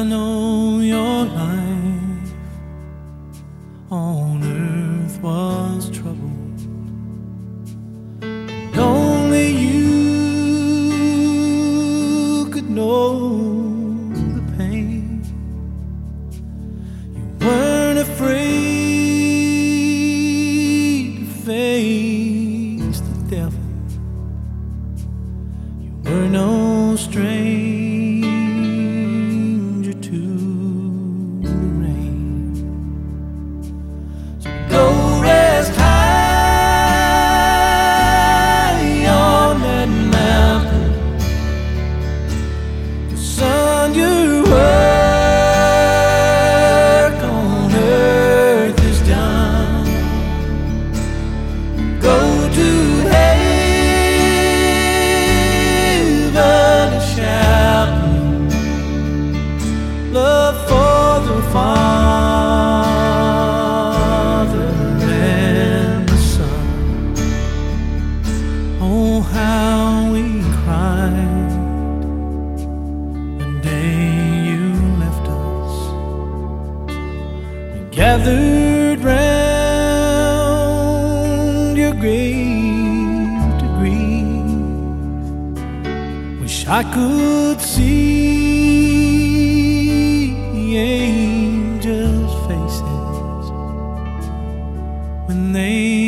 know your life on earth was troubled, and only you could know the pain. You weren't afraid to face the devil. You were no stranger to the rain. So go rest high on that mountain, 'cause son, your work on earth is done. Go to heaven and shout love for the Father and the Son. Oh, how we cried the day you left us. We gathered round your grave to grieve. Wish I could see angels' faces when they